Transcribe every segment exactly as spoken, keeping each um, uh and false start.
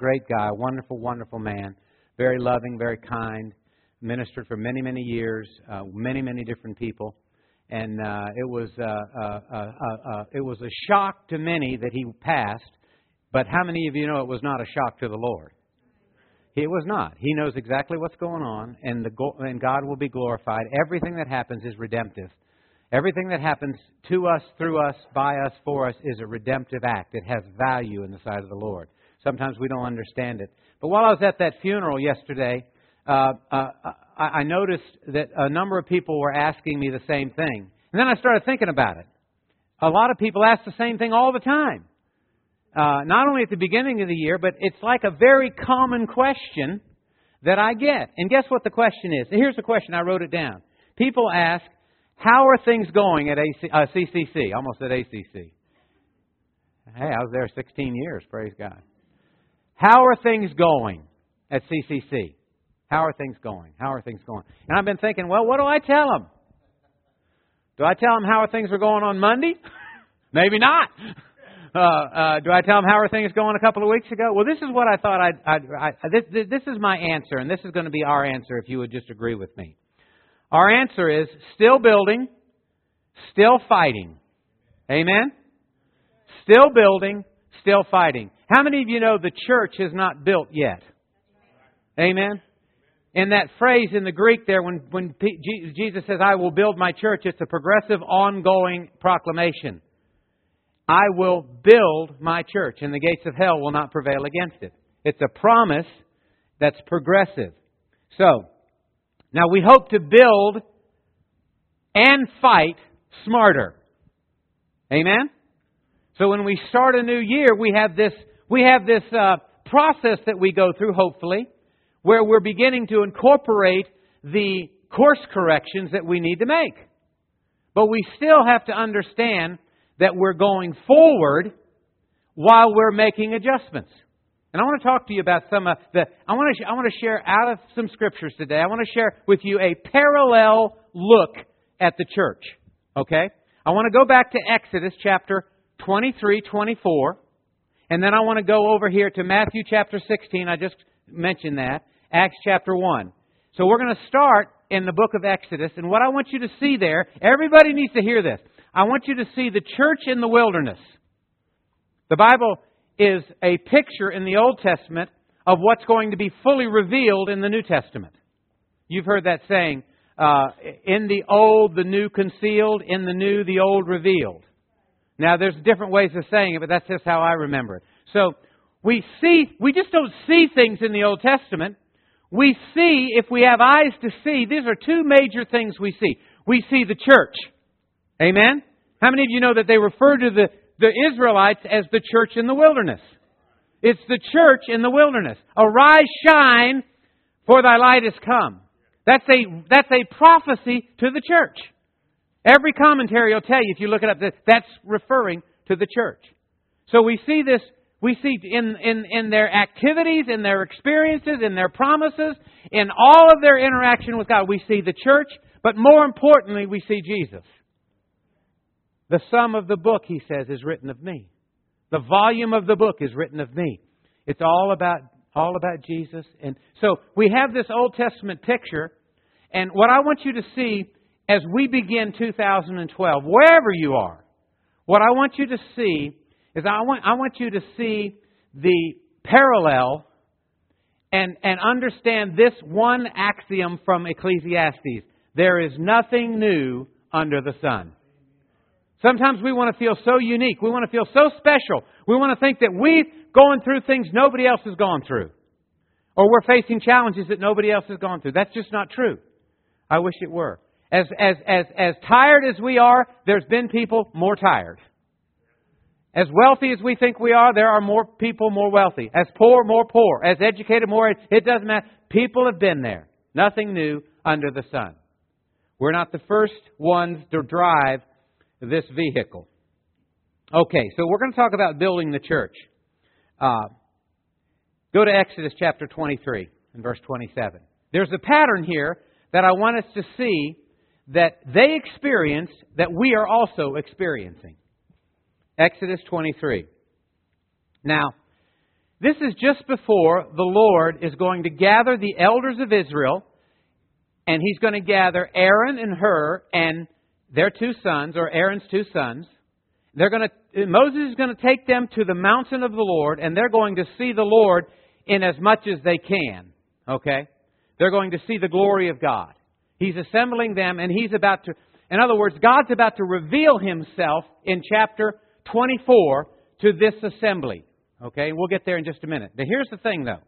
great guy, wonderful, wonderful man, very loving, very kind, ministered for many, many years, uh, many, many different people. And uh, it was uh, uh, uh, uh, uh, it was a shock to many that he passed. But how many of you know it was not a shock to the Lord? It was not. He knows exactly what's going on, and the go- and God will be glorified. Everything that happens is redemptive. Everything that happens to us, through us, by us, for us is a redemptive act. It has value in the sight of the Lord. Sometimes we don't understand it. But while I was at that funeral yesterday, uh, uh, I, I noticed that a number of people were asking me the same thing. And then I started thinking about it. A lot of people ask the same thing all the time. Uh, not only at the beginning of the year, but it's like a very common question that I get. And guess what the question is? Here's the question. I wrote it down. People ask, how are things going at A C, uh, C C C? Almost at A C C. Hey, I was there sixteen years. Praise God. How are things going at C C C? How are things going? How are things going? And I've been thinking, well, what do I tell them? Do I tell them how things are going on Monday? Maybe not. Uh, uh, do I tell them how are things going a couple of weeks ago? Well, this is what I thought I'd... I'd I, this, this is my answer, and this is going to be our answer if you would just agree with me. Our answer is still building, still fighting. Amen? Still building, still fighting. How many of you know the church is not built yet? Amen? In that phrase in the Greek there, when, when P- Jesus says, I will build my church, it's a progressive, ongoing proclamation. I will build my church, and the gates of hell will not prevail against it. It's a promise that's progressive. So, now we hope to build and fight smarter. Amen? So when we start a new year, we have this we have this uh, process that we go through, hopefully, where we're beginning to incorporate the course corrections that we need to make. But we still have to understand that we're going forward while we're making adjustments. And I want to talk to you about some of the... I want to I want to share out of some scriptures today. I want to share with you a parallel look at the church. Okay? I want to go back to Exodus chapter twenty-three, twenty-four. And then I want to go over here to Matthew chapter sixteen. I just mentioned that. Acts chapter one. So we're going to start in the book of Exodus. And what I want you to see there, everybody needs to hear this. I want you to see the church in the wilderness. The Bible is a picture in the Old Testament of what's going to be fully revealed in the New Testament. You've heard that saying, uh, in the old, the new concealed, in the new, the old revealed. Now, there's different ways of saying it, but that's just how I remember it. So, we see, we just don't see things in the Old Testament. We see, if we have eyes to see, these are two major things we see. We see the church. Amen? How many of you know that they refer to the, the Israelites as the church in the wilderness? It's the church in the wilderness. Arise, shine, for thy light is come. That's a, that's a prophecy to the church. Every commentary will tell you, if you look it up, that that's referring to the church. So we see this, we see in, in, in their activities, in their experiences, in their promises, in all of their interaction with God, we see the church, but more importantly, we see Jesus. The sum of the book, he says, is written of me. The volume of the book is written of me. It's all about all about Jesus. And so we have this Old Testament picture. And what I want you to see as we begin two thousand twelve, wherever you are, what I want you to see is I want I want you to see the parallel and, and understand this one axiom from Ecclesiastes. There is nothing new under the sun. Sometimes we want to feel so unique. We want to feel so special. We want to think that we're going through things nobody else has gone through. Or we're facing challenges that nobody else has gone through. That's just not true. I wish it were. As, as, as, as tired as we are, there's been people more tired. As wealthy as we think we are, there are more people more wealthy. As poor, more poor. As educated, more... It doesn't matter. People have been there. Nothing new under the sun. We're not the first ones to drive this vehicle. Okay, so we're going to talk about building the church. Uh, go to Exodus chapter twenty-three and verse twenty-seven. There's a pattern here that I want us to see that they experienced that we are also experiencing. Exodus twenty-three. Now, This is just before the Lord is going to gather the elders of Israel, and He's going to gather Aaron and Hur and their two sons, or Aaron's two sons. They're going to, Moses is going to take them to the mountain of the Lord, and they're going to see the Lord in as much as they can. Okay? They're going to see the glory of God. He's assembling them, and He's about to, in other words, God's about to reveal Himself in chapter twenty-four to this assembly. Okay? We'll get there in just a minute. But here's the thing, though.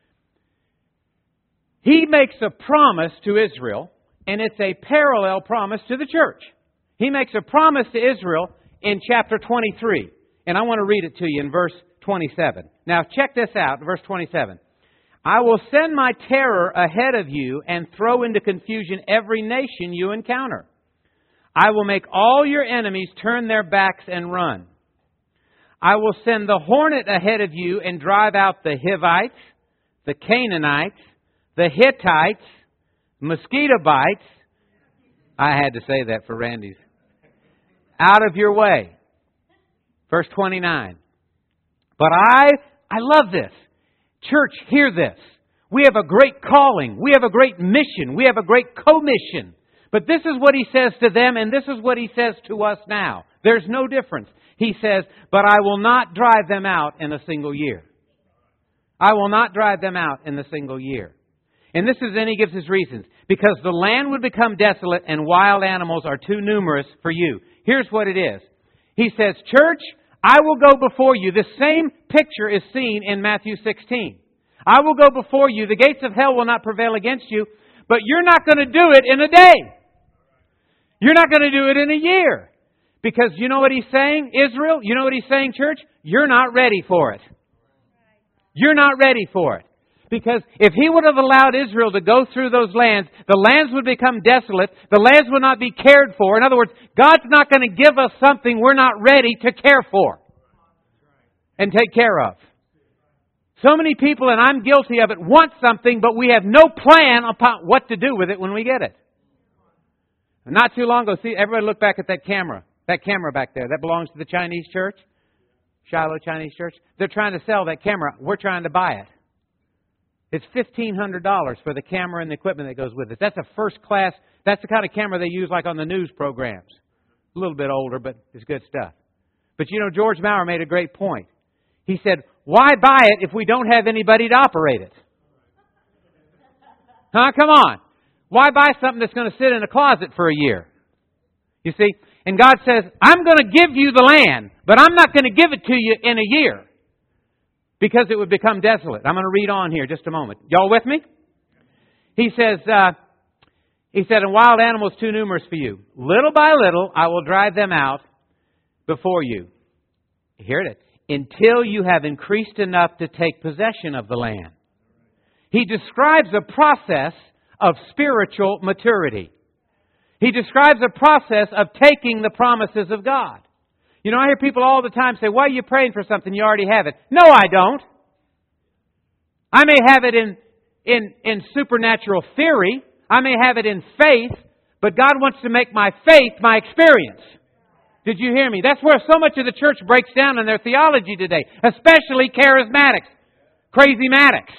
He makes a promise to Israel, and it's a parallel promise to the church. He makes a promise to Israel in chapter twenty-three. And I want to read it to you in verse twenty-seven. Now, check this out, verse twenty-seven. I will send my terror ahead of you and throw into confusion every nation you encounter. I will make all your enemies turn their backs and run. I will send the hornet ahead of you and drive out the Hivites, the Canaanites, the Hittites, mosquito bites. I had to say that for Randy's. Out of your way. Verse twenty-nine. But I, I love this. Church, hear this. We have a great calling. We have a great mission. We have a great commission. But this is what He says to them, and this is what He says to us now. There's no difference. He says, but I will not drive them out in a single year. I will not drive them out in a single year. And this is, then He gives His reasons. Because the land would become desolate and wild animals are too numerous for you. Here's what it is. He says, church, I will go before you. The same picture is seen in Matthew sixteen. I will go before you. The gates of hell will not prevail against you. But you're not going to do it in a day. You're not going to do it in a year. Because you know what He's saying, Israel? You know what He's saying, church? You're not ready for it. You're not ready for it. Because if He would have allowed Israel to go through those lands, the lands would become desolate. The lands would not be cared for. In other words, God's not going to give us something we're not ready to care for and take care of. So many people, and I'm guilty of it, want something, but we have no plan upon what to do with it when we get it. Not too long ago, see, everybody look back at that camera. That camera back there, that belongs to the Chinese church. Shiloh Chinese church. They're trying to sell that camera. We're trying to buy it. It's fifteen hundred dollars for the camera and the equipment that goes with it. That's a first class, that's the kind of camera they use like on the news programs. A little bit older, but it's good stuff. But you know, George Maurer made a great point. He said, why buy it if we don't have anybody to operate it? Huh? Come on. Why buy something that's going to sit in a closet for a year? You see? And God says, I'm going to give you the land, but I'm not going to give it to you in a year. Because it would become desolate. I'm going to read on here just a moment. Y'all with me? He says, uh, he said, and wild animals too numerous for you. Little by little, I will drive them out before you. Hear it. Until you have increased enough to take possession of the land. He describes a process of spiritual maturity. He describes a process of taking the promises of God. You know, I hear people all the time say, why are you praying for something? You already have it. No, I don't. I may have it in, in, in supernatural theory. I may have it in faith. But God wants to make my faith my experience. Did you hear me? That's where so much of the church breaks down in their theology today. Especially charismatics. Crazy-matics.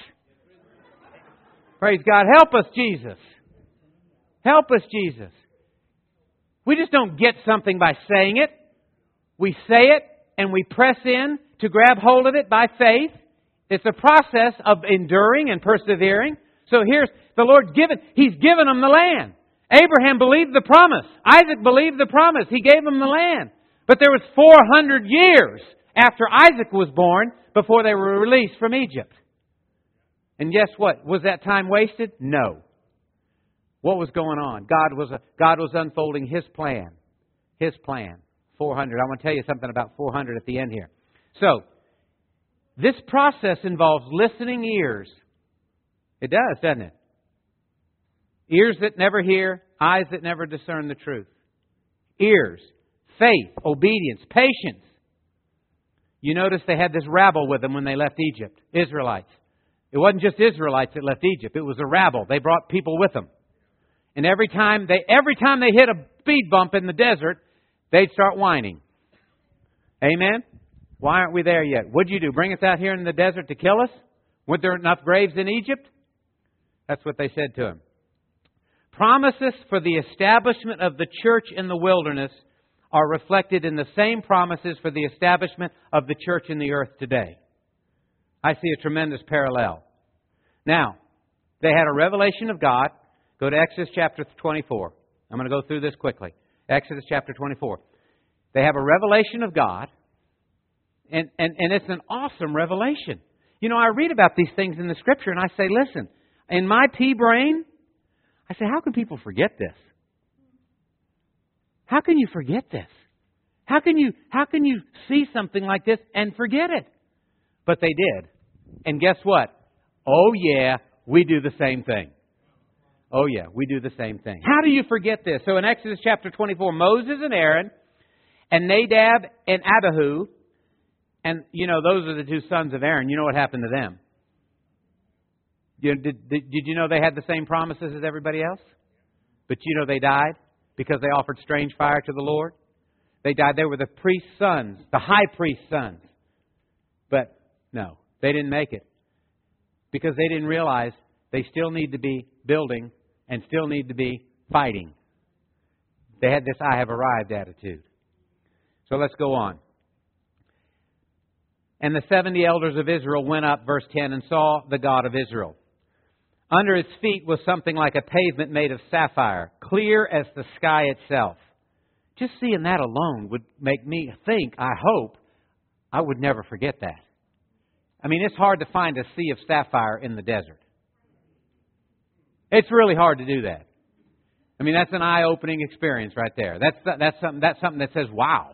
Praise God. Help us, Jesus. Help us, Jesus. We just don't get something by saying it. We say it and we press in to grab hold of it by faith. It's a process of enduring and persevering. So here's the Lord's given. He's given them the land. Abraham believed the promise. Isaac believed the promise. He gave them the land. But there was four hundred years after Isaac was born before they were released from Egypt. And guess what? Was that time wasted? No. What was going on? God was a, God was unfolding His plan. His plan. four hundred. I want to tell you something about four hundred at the end here. So, this process involves listening ears. It does, doesn't it? Ears that never hear, eyes that never discern the truth. Ears, faith, obedience, patience. You notice they had this rabble with them when they left Egypt. Israelites. It wasn't just Israelites that left Egypt. It was a rabble. They brought people with them. And every time they every time they hit a speed bump in the desert, they'd start whining. Amen? Why aren't we there yet? What'd you do? Bring us out here in the desert to kill us? Weren't there enough graves in Egypt? That's what they said to him. Promises for the establishment of the church in the wilderness are reflected in the same promises for the establishment of the church in the earth today. I see a tremendous parallel. Now, they had a revelation of God. Go to Exodus chapter twenty-four. I'm going to go through this quickly. Exodus chapter twenty-four. They have a revelation of God, and, and, and it's an awesome revelation. You know, I read about these things in the Scripture, and I say, listen, in my pea brain, I say, how can people forget this? How can you forget this? How can you, how can you see something like this and forget it? But they did. And guess what? Oh, yeah, we do the same thing. Oh, yeah, we do the same thing. How do you forget this? So in Exodus chapter twenty-four, Moses and Aaron and Nadab and Abihu, and, you know, those are the two sons of Aaron. You know what happened to them? You, did, did, did you know they had the same promises as everybody else? But you know they died because they offered strange fire to the Lord? They died. They were the priest's sons, the high priest's sons. But no, they didn't make it because they didn't realize they still need to be building and still need to be fighting. They had this I have arrived attitude. So let's go on. And the seventy elders of Israel went up, verse ten, and saw the God of Israel. Under his feet was something like a pavement made of sapphire, clear as the sky itself. Just seeing that alone would make me think, I hope, I would never forget that. I mean, it's hard to find a sea of sapphire in the desert. It's really hard to do that. I mean, that's an eye-opening experience right there. That's that's something that's something that says, wow.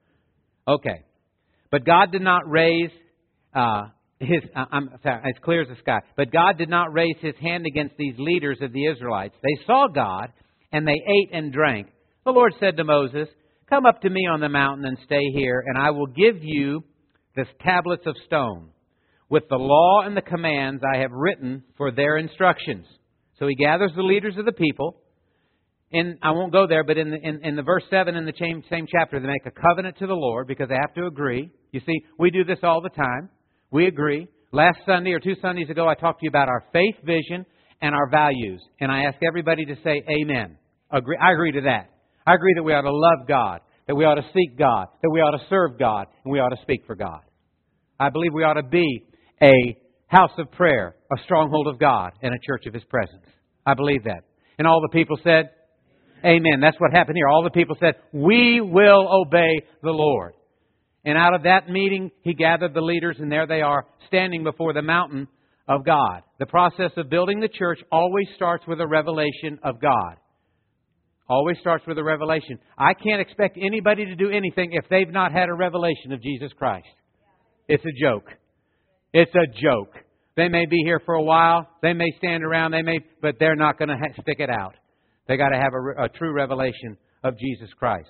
Okay. But God did not raise uh, his, uh, I'm sorry, as clear as the sky. But God did not raise his hand against these leaders of the Israelites. They saw God, and they ate and drank. The Lord said to Moses, come up to me on the mountain and stay here, and I will give you the tablets of stone with the law and the commands I have written for their instructions. So he gathers the leaders of the people. In, I won't go there, but in the, in, in the verse seven in the same, same chapter, they make a covenant to the Lord because they have to agree. You see, we do this all the time. We agree. Last Sunday or two Sundays ago, I talked to you about our faith vision and our values. And I asked everybody to say amen. Agree, I agree to that. I agree that we ought to love God, that we ought to seek God, that we ought to serve God, and we ought to speak for God. I believe we ought to be a house of prayer, a stronghold of God, and a church of His presence. I believe that. And all the people said, amen. That's what happened here. All the people said, we will obey the Lord. And out of that meeting, He gathered the leaders, and there they are, standing before the mountain of God. The process of building the church always starts with a revelation of God. Always starts with a revelation. I can't expect anybody to do anything if they've not had a revelation of Jesus Christ. It's a joke. It's a joke. They may be here for a while. They may stand around. They may, but they're not going to ha- stick it out. They got to have a, a true revelation of Jesus Christ.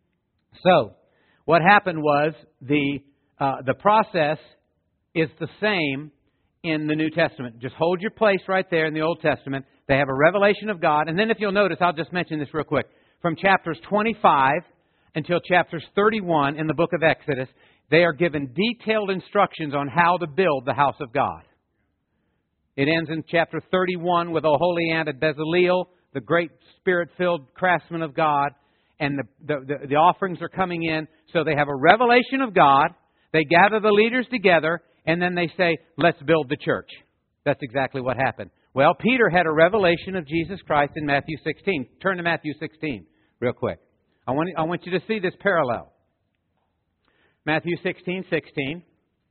So, what happened was the uh, the process is the same in the New Testament. Just hold your place right there in the Old Testament. They have a revelation of God. And then if you'll notice, I'll just mention this real quick. From chapters twenty-five until chapters thirty-one in the book of Exodus, they are given detailed instructions on how to build the house of God. It ends in chapter thirty-one with Oholiab at Bezaleel, the great Spirit-filled craftsman of God. And the, the, the, the offerings are coming in. So they have a revelation of God. They gather the leaders together. And then they say, let's build the church. That's exactly what happened. Well, Peter had a revelation of Jesus Christ in Matthew sixteen. Turn to Matthew sixteen real quick. I want, I want you to see this parallel. Matthew sixteen sixteen.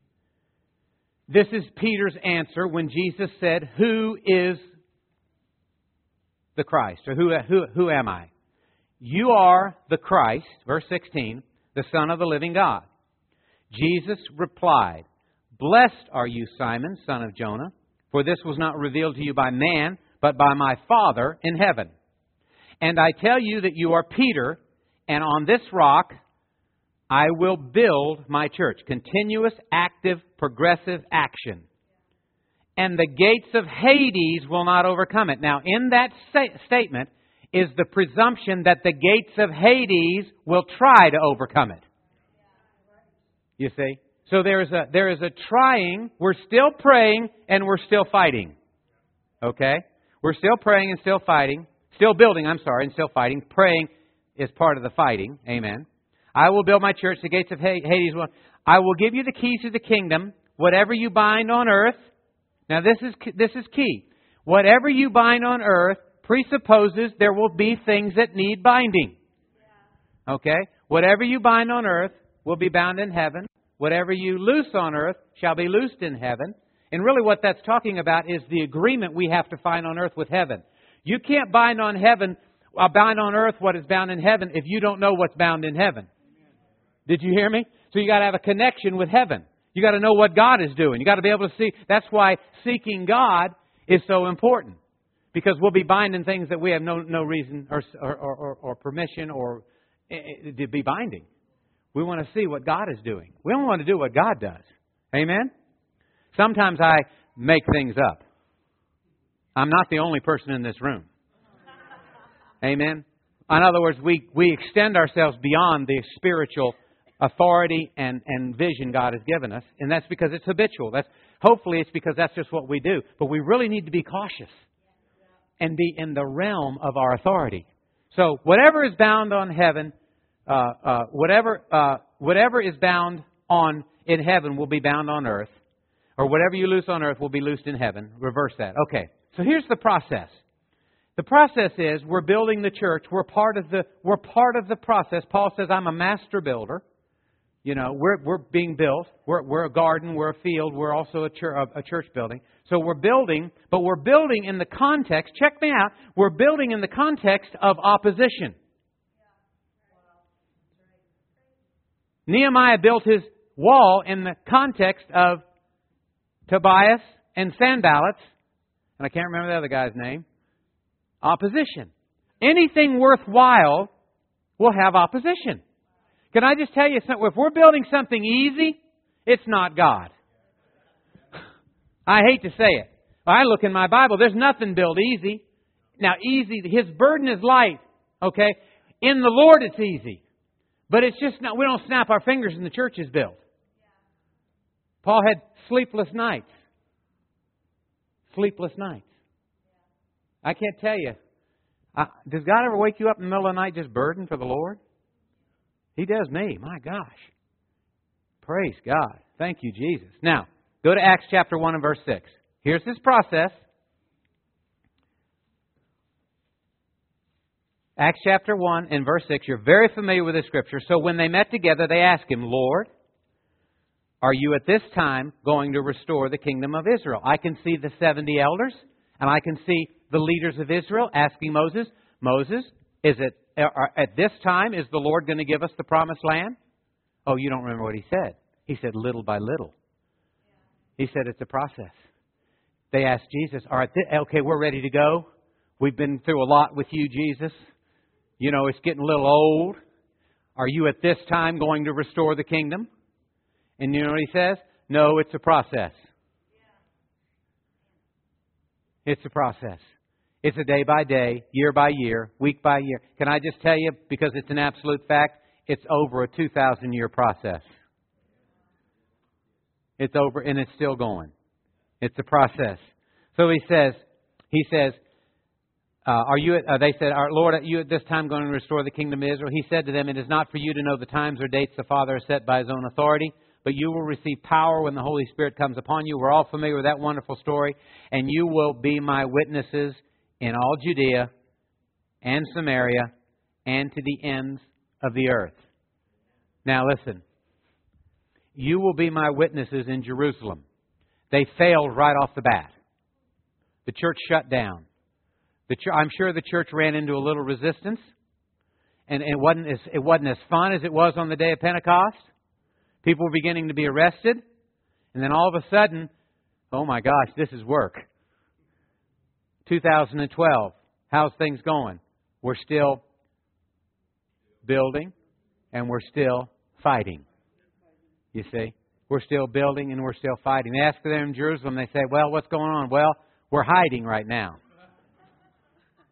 This is Peter's answer when Jesus said, who is the Christ? Or who, who, who am I? You are the Christ, verse sixteen, the Son of the living God. Jesus replied, blessed are you, Simon, son of Jonah, for this was not revealed to you by man, but by my Father in heaven. And I tell you that you are Peter, and on this rock I will build my church. Continuous, active, progressive action. And the gates of Hades will not overcome it. Now, in that sta- statement is the presumption that the gates of Hades will try to overcome it. You see? So there is a there is a trying. We're still praying and we're still fighting. Okay? We're still praying and still fighting. Still building, I'm sorry, and still fighting. Praying is part of the fighting. Amen. I will build my church. The gates of Hades will. I will give you the keys to the kingdom. Whatever you bind on earth. Now this is this is key. Whatever you bind on earth presupposes there will be things that need binding. Okay? Whatever you bind on earth will be bound in heaven. Whatever you loose on earth shall be loosed in heaven. And really what that's talking about is the agreement we have to find on earth with heaven. You can't bind on heaven, uh, bind on earth what is bound in heaven if you don't know what's bound in heaven. Did you hear me? So you got to have a connection with heaven. You got to know what God is doing. You got to be able to see. That's why seeking God is so important. Because we'll be binding things that we have no no reason or or, or, or permission or uh, to be binding. We want to see what God is doing. We don't want to do what God does. Amen? Sometimes I make things up. I'm not the only person in this room. Amen? In other words, we, we extend ourselves beyond the spiritual authority and, and vision God has given us. And that's because it's habitual. That's hopefully it's because that's just what we do. But we really need to be cautious and be in the realm of our authority. So whatever is bound on heaven, uh, uh, whatever uh, whatever is bound on in heaven will be bound on earth. Or whatever you loose on earth will be loosed in heaven. Reverse that. Okay. So here's the process. The process is we're building the church. We're part of the we're part of the process. Paul says, I'm a master builder. You know, we're we're being built. We're we're a garden. We're a field. We're also a church a church building. So we're building, but we're building in the context. Check me out. We're building in the context of opposition. Nehemiah built his wall in the context of Tobias and Sanballat, and I can't remember the other guy's name. Opposition. Anything worthwhile will have opposition. Can I just tell you something? If we're building something easy, it's not God. I hate to say it. I look in my Bible, there's nothing built easy. Now, easy, His burden is light. Okay? In the Lord it's easy. But it's just not, we don't snap our fingers and the church is built. Paul had sleepless nights. Sleepless nights. I can't tell you. Uh, does God ever wake you up in the middle of the night just burdened for the Lord? He does me. My gosh. Praise God. Thank you, Jesus. Now, go to Acts chapter one and verse six. Here's this process. Acts chapter one and verse six. You're very familiar with this scripture. So when they met together, they asked Him, Lord, are you at this time going to restore the kingdom of Israel? I can see the seventy elders, and I can see the leaders of Israel asking Moses, Moses, is it at this time, is the Lord going to give us the promised land? Oh, you don't remember what He said. He said, little by little. He said, it's a process. They asked Jesus, all right, okay, we're ready to go. We've been through a lot with you, Jesus. You know, it's getting a little old. Are you at this time going to restore the kingdom? And you know what He says? No, it's a process. It's a process. It's a day by day, year by year, week by year. Can I just tell you, because it's an absolute fact, it's over a two thousand year process. It's over and it's still going. It's a process. So He says, He says, uh, are you? Uh, they said, "Our Lord, are you at this time going to restore the kingdom of Israel?" He said to them, "It is not for you to know the times or dates the Father has set by His own authority, but you will receive power when the Holy Spirit comes upon you." We're all familiar with that wonderful story. "And you will be my witnesses in all Judea and Samaria and to the ends of the earth." Now listen. You will be my witnesses in Jerusalem. They failed right off the bat. The church shut down. The ch- I'm sure the church ran into a little resistance. And it wasn't, as, it wasn't as fun as it was on the day of Pentecost. People were beginning to be arrested. And then all of a sudden, oh my gosh, this is work. two thousand twelve. How's things going? We're still building and we're still fighting. You see? We're still building and we're still fighting. They ask them in Jerusalem, they say, well, what's going on? Well, we're hiding right now.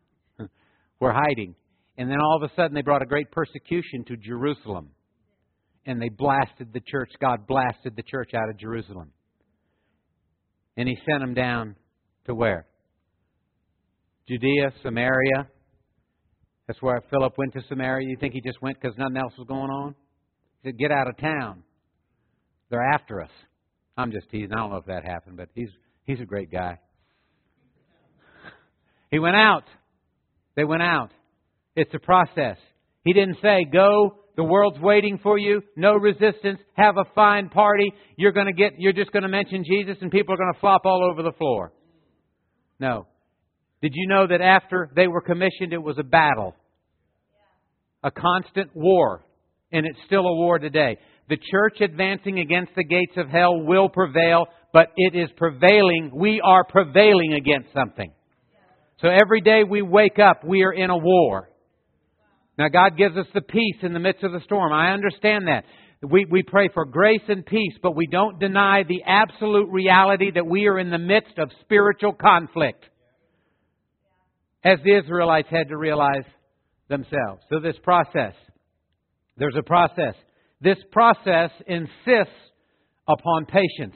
We're hiding. And then all of a sudden they brought a great persecution to Jerusalem. and they blasted the church. God blasted the church out of Jerusalem. And He sent them down to where? Judea, Samaria. That's where Philip went to Samaria. You think he just went because nothing else was going on? He said, get out of town. They're after us. I'm just teasing. I don't know if that happened, but he's he's a great guy. He went out. They went out. It's a process. He didn't say, go, the world's waiting for you, no resistance, have a fine party. You're going to get, you're just going to mention Jesus and people are going to flop all over the floor. No. Did you know that after they were commissioned, it was a battle? A constant war. And it's still a war today. The church advancing against the gates of hell will prevail, but it is prevailing. We are prevailing against something. So every day we wake up, we are in a war. Now God gives us the peace in the midst of the storm. I understand that. We, we pray for grace and peace, but we don't deny the absolute reality that we are in the midst of spiritual conflict. As the Israelites had to realize themselves. So this process, there's a process. This process insists upon patience.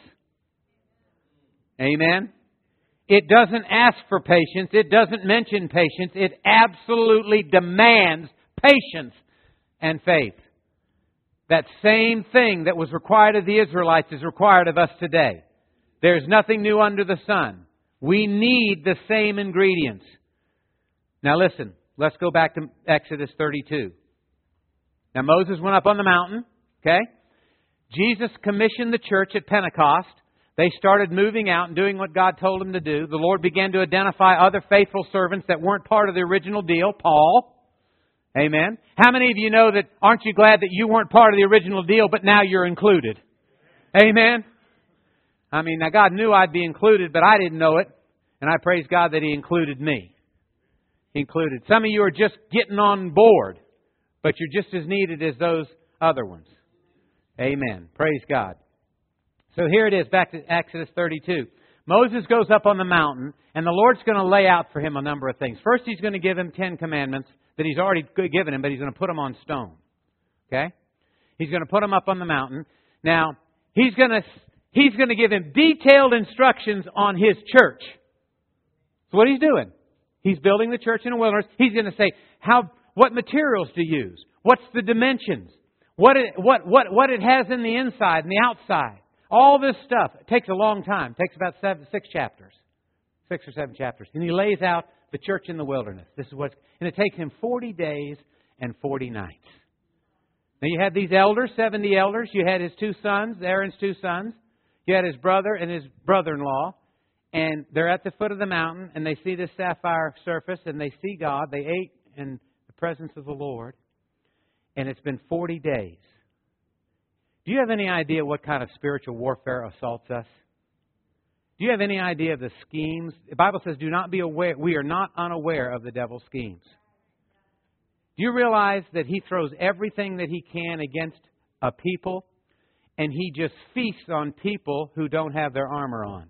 Amen? It doesn't ask for patience. It doesn't mention patience. It absolutely demands patience and faith. That same thing that was required of the Israelites is required of us today. There's nothing new under the sun. We need the same ingredients. Now listen, let's go back to Exodus thirty-two. Now Moses went up on the mountain, okay? Jesus commissioned the church at Pentecost. They started moving out and doing what God told them to do. The Lord began to identify other faithful servants that weren't part of the original deal. Paul. Amen. How many of you know that, aren't you glad that you weren't part of the original deal, but now you're included? Amen. I mean, now God knew I'd be included, but I didn't know it. And I praise God that He included me. He included. Some of you are just getting on board, but you're just as needed as those other ones. Amen. Praise God. So here it is, back to Exodus thirty-two. Moses goes up on the mountain, and the Lord's going to lay out for him a number of things. First, He's going to give him Ten Commandments that He's already given him, but He's going to put them on stone. Okay? He's going to put them up on the mountain. Now, He's going to He's going to give him detailed instructions on His church. So what He's doing? He's building the church in the wilderness. He's going to say how, what materials to use. What's the dimensions? What it, what, what, what it has in the inside and the outside. All this stuff. It takes a long time. It takes about seven, six chapters. Six or seven chapters. And He lays out the church in the wilderness. This is what, and it takes Him forty days and forty nights. Now you had these elders, seventy elders. You had His two sons, Aaron's two sons. You had his brother and his brother-in-law. And they're at the foot of the mountain, and they see this sapphire surface, and they see God. They ate in the presence of the Lord. And it's been forty days. Do you have any idea what kind of spiritual warfare assaults us? Do you have any idea of the schemes? The Bible says, do not be aware. We are not unaware of the devil's schemes. Do you realize that he throws everything that he can against a people, and he just feasts on people who don't have their armor on?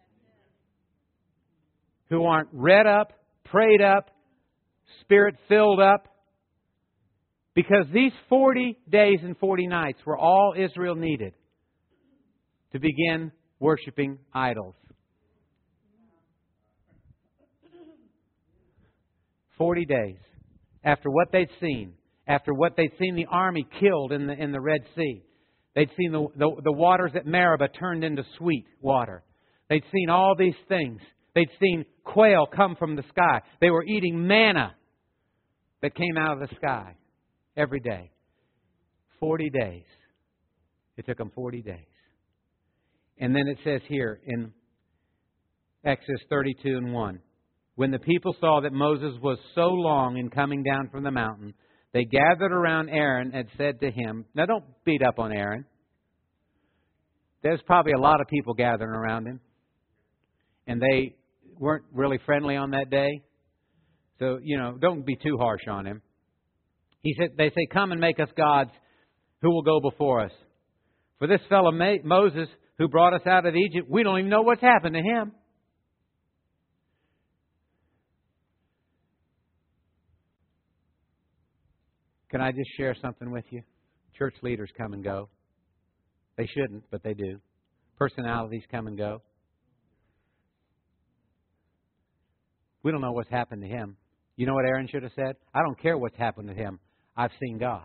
Who aren't read up, prayed up, Spirit-filled up. Because these forty days and forty nights were all Israel needed to begin worshiping idols. Forty days. After what they'd seen. After what they'd seen the army killed in the in the Red Sea. They'd seen the, the, the waters at Meribah turned into sweet water. They'd seen all these things. They'd seen quail come from the sky. They were eating manna that came out of the sky every day. Forty days. It took them forty days. And then it says here in Exodus thirty-two and one, when the people saw that Moses was so long in coming down from the mountain, they gathered around Aaron and said to him, now don't beat up on Aaron. There's probably a lot of people gathering around him. And they weren't really friendly on that day. So, you know, don't be too harsh on him. He said, they say, come and make us gods who will go before us. For this fellow Moses who brought us out of Egypt, we don't even know what's happened to him. Can I just share something with you? Church leaders come and go. They shouldn't, but they do. Personalities come and go. We don't know what's happened to him. You know what Aaron should have said? I don't care what's happened to him. I've seen God.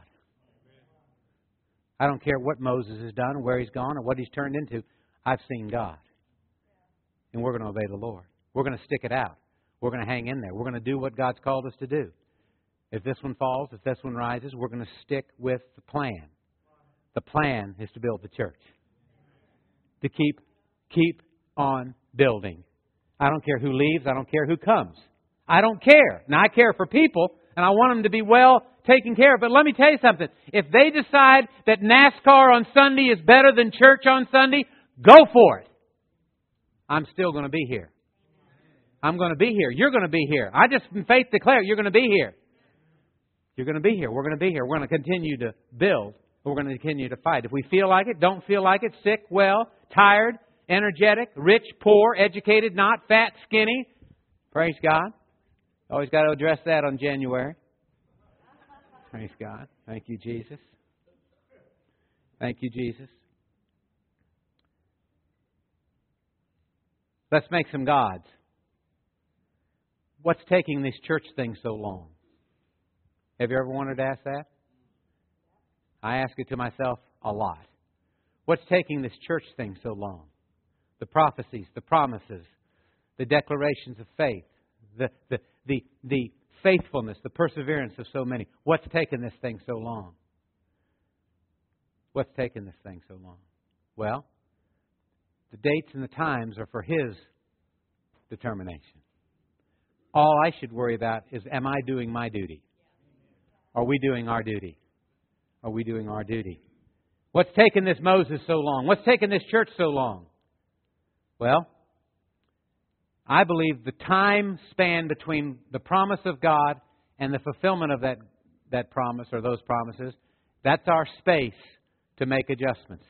I don't care what Moses has done or where he's gone or what he's turned into. I've seen God. And we're going to obey the Lord. We're going to stick it out. We're going to hang in there. We're going to do what God's called us to do. If this one falls, if this one rises, we're going to stick with the plan. The plan is to build the church. To keep, keep on building. I don't care who leaves. I don't care who comes. I don't care. Now, I care for people, and I want them to be well taken care of. But let me tell you something. If they decide that NASCAR on Sunday is better than church on Sunday, go for it. I'm still going to be here. I'm going to be here. You're going to be here. I just in faith declare you're going to be here. You're going to be here. We're going to be here. We're going to continue to build. We're going to continue to fight. If we feel like it, don't feel like it, sick, well, tired, energetic, rich, poor, educated, not, fat, skinny. Praise God. Always got to address that on January. Praise God. Thank you, Jesus. Thank you, Jesus. Let's make some gods. What's taking this church thing so long? Have you ever wanted to ask that? I ask it to myself a lot. What's taking this church thing so long? The prophecies, the promises, the declarations of faith, the the the, the faithfulness, the perseverance of so many. What's taken this thing so long? What's taken this thing so long? Well, the dates and the times are for His determination. All I should worry about is, am I doing my duty? Are we doing our duty? Are we doing our duty? What's taken this Moses so long? What's taken this church so long? Well, I believe the time span between the promise of God and the fulfillment of that, that promise or those promises, that's our space to make adjustments.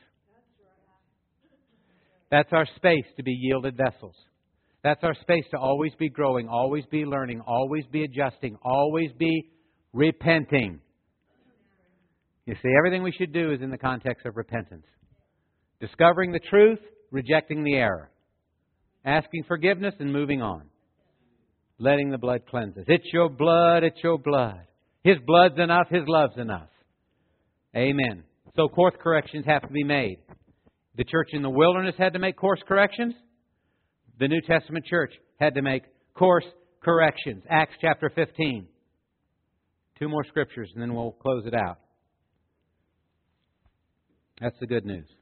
That's our space to be yielded vessels. That's our space to always be growing, always be learning, always be adjusting, always be repenting. You see, everything we should do is in the context of repentance. Discovering the truth, rejecting the error. Asking forgiveness and moving on. Letting the blood cleanse us. It's your blood, it's your blood. His blood's enough, His love's enough. Amen. So course corrections have to be made. The church in the wilderness had to make course corrections. The New Testament church had to make course corrections. Acts chapter fifteen. Two more scriptures and then we'll close it out. That's the good news.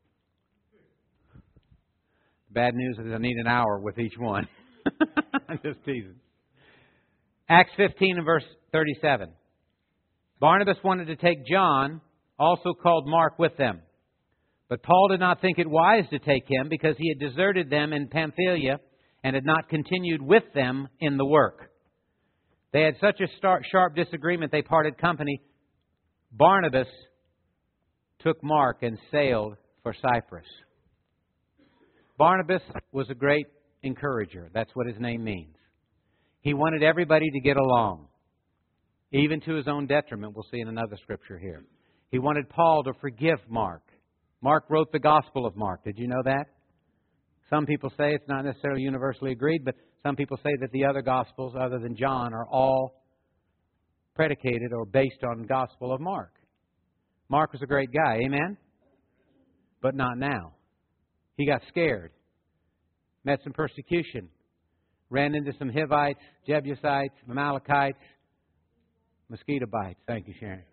The bad news is I need an hour with each one. I'm just teasing. Acts fifteen and verse thirty-seven. Barnabas wanted to take John, also called Mark, with them. But Paul did not think it wise to take him because he had deserted them in Pamphylia and had not continued with them in the work. They had such a start, sharp disagreement they parted company. Barnabas took Mark and sailed for Cyprus. Barnabas was a great encourager. That's what his name means. He wanted everybody to get along, even to his own detriment. We'll see in another scripture here. He wanted Paul to forgive Mark. Mark wrote the Gospel of Mark. Did you know that? Some people say it's not necessarily universally agreed, but some people say that the other Gospels, other than John, are all predicated or based on the Gospel of Mark. Mark was a great guy, amen? But not now. He got scared, met some persecution, ran into some Hivites, Jebusites, Amalekites, mosquito bites. Thank you, Sharon.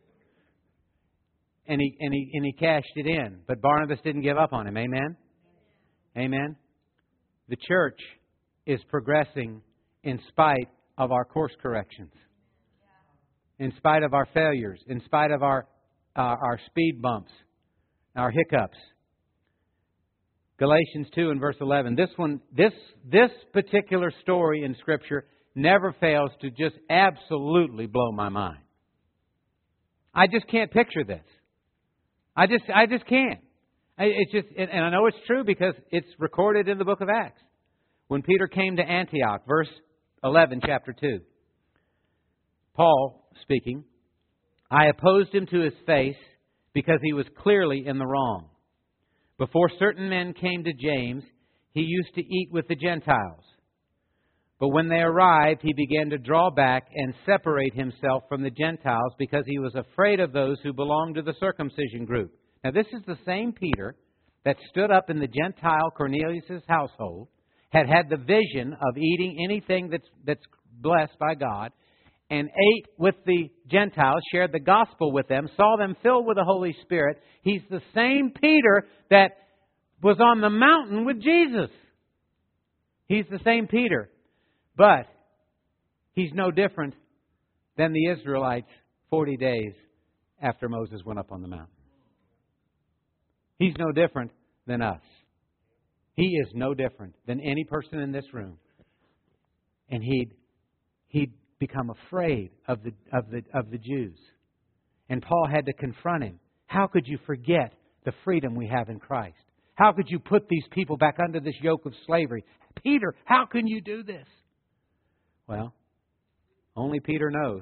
And he, and he, and he cashed it in. But Barnabas didn't give up on him. Amen? Amen? The church is progressing in spite of our course corrections. In spite of our failures. In spite of our, uh, our speed bumps. Our hiccups. Galatians two and verse eleven. This one, this, this particular story in Scripture never fails to just absolutely blow my mind. I just can't picture this. I just, I just can't. It's just, and I know it's true because it's recorded in the book of Acts. When Peter came to Antioch, verse eleven, chapter two. Paul speaking, I opposed him to his face because he was clearly in the wrong. Before certain men came to James, he used to eat with the Gentiles. But when they arrived, he began to draw back and separate himself from the Gentiles because he was afraid of those who belonged to the circumcision group. Now, this is the same Peter that stood up in the Gentile Cornelius' household, had had the vision of eating anything that's, that's blessed by God, and ate with the Gentiles, shared the gospel with them, saw them filled with the Holy Spirit. He's the same Peter that was on the mountain with Jesus. He's the same Peter. But he's no different than the Israelites forty days after Moses went up on the mountain. He's no different than us. He is no different than any person in this room. And he'd, he'd become afraid of the, of the, of the Jews. And Paul had to confront him. How could you forget the freedom we have in Christ? How could you put these people back under this yoke of slavery? Peter, how can you do this? Well, only Peter knows.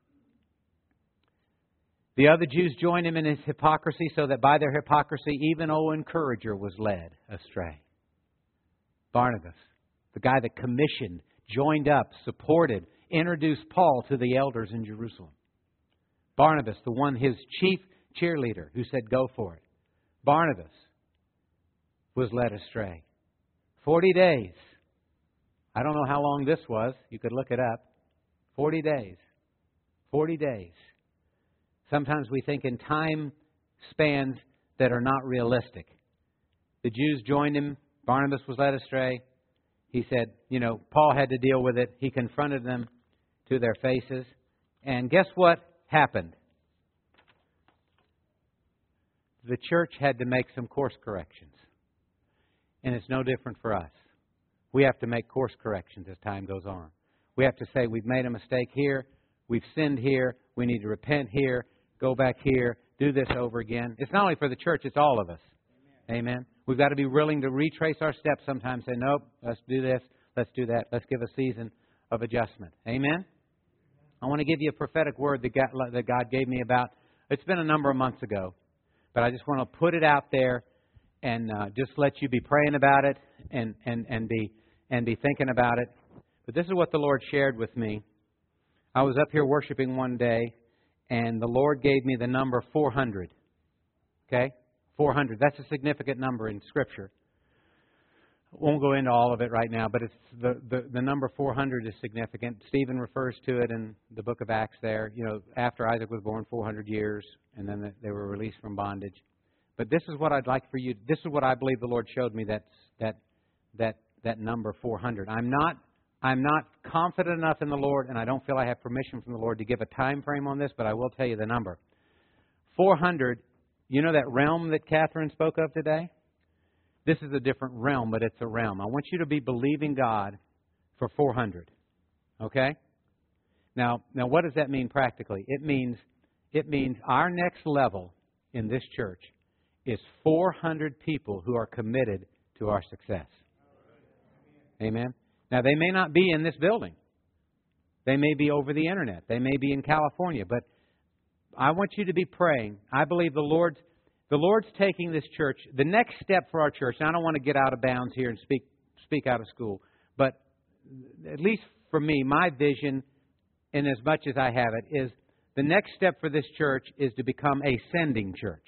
The other Jews joined him in his hypocrisy, so that by their hypocrisy even old encourager was led astray. Barnabas, the guy that commissioned, joined up, supported, introduced Paul to the elders in Jerusalem. Barnabas, the one, his chief cheerleader, who said, go for it. Barnabas was led astray. Forty days. I don't know how long this was. You could look it up. Forty days. Forty days. Sometimes we think in time spans that are not realistic. The Jews joined him. Barnabas was led astray. He said, you know, Paul had to deal with it. He confronted them to their faces. And guess what happened? The church had to make some course corrections. And it's no different for us. We have to make course corrections as time goes on. We have to say, we've made a mistake here. We've sinned here. We need to repent here. Go back here. Do this over again. It's not only for the church, it's all of us. Amen. Amen. We've got to be willing to retrace our steps sometimes. Say, nope, let's do this. Let's do that. Let's give a season of adjustment. Amen. I want to give you a prophetic word that God, that God gave me about, it's been a number of months ago. But I just want to put it out there and uh, just let you be praying about it and, and, and be and be thinking about it. But this is what the Lord shared with me. I was up here worshiping one day, and the Lord gave me the number four hundred. Okay? four hundred. That's a significant number in Scripture. I won't go into all of it right now, but it's the, the, the number four hundred is significant. Stephen refers to it in the book of Acts there. You know, after Isaac was born, four hundred years, and then they were released from bondage. But this is what I'd like for you, this is what I believe the Lord showed me, that's, that that that number four hundred. I'm not I'm not confident enough in the Lord, and I don't feel I have permission from the Lord to give a time frame on this, but I will tell you the number. four hundred, you know that realm that Catherine spoke of today? This is a different realm, but it's a realm. I want you to be believing God for four hundred. Okay? Now, now what does that mean practically? It means it means our next level in this church is four hundred people who are committed to our success. Amen? Now, they may not be in this building. They may be over the internet. They may be in California. But I want you to be praying. I believe the Lord's, the Lord's taking this church. The next step for our church, and I don't want to get out of bounds here and speak speak out of school, but at least for me, my vision, in as much as I have it, is the next step for this church is to become a sending church.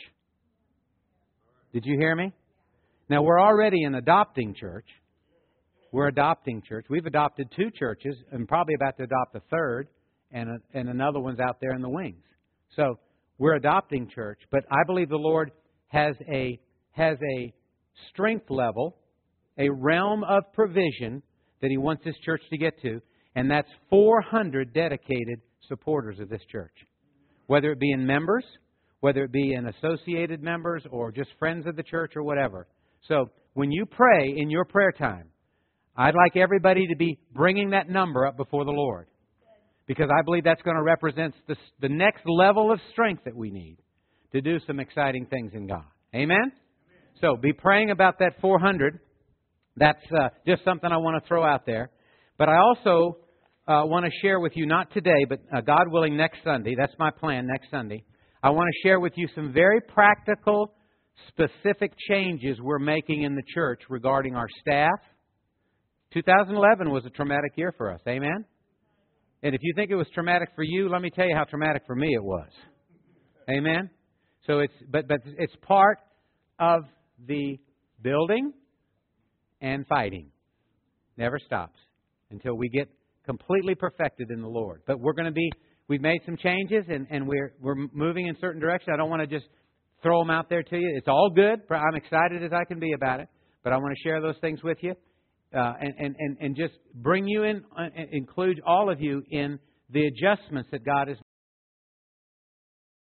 Did you hear me? Now, we're already an adopting church. We're adopting church. We've adopted two churches and probably about to adopt a third, and a, and another one's out there in the wings. So we're adopting church, but I believe the Lord has a has a strength level, a realm of provision that He wants this church to get to, and that's four hundred dedicated supporters of this church. Whether it be in members, whether it be in associated members, or just friends of the church, or whatever. So when you pray in your prayer time, I'd like everybody to be bringing that number up before the Lord. Because I believe that's going to represent the, the next level of strength that we need to do some exciting things in God. Amen? Amen. So be praying about that four hundred. That's uh, just something I want to throw out there. But I also uh, want to share with you, not today, but uh, God willing, next Sunday. That's my plan, next Sunday. I want to share with you some very practical, specific changes we're making in the church regarding our staff. two thousand eleven was a traumatic year for us. Amen? And if you think it was traumatic for you, let me tell you how traumatic for me it was. Amen? So it's but but it's part of the building and fighting. Never stops until we get completely perfected in the Lord. But we're going to be, we've made some changes and, and we're we're moving in certain directions. I don't want to just throw them out there to you. It's all good. I'm excited as I can be about it. But I want to share those things with you uh, and, and, and, and just bring you in, uh, include all of you in the adjustments that God is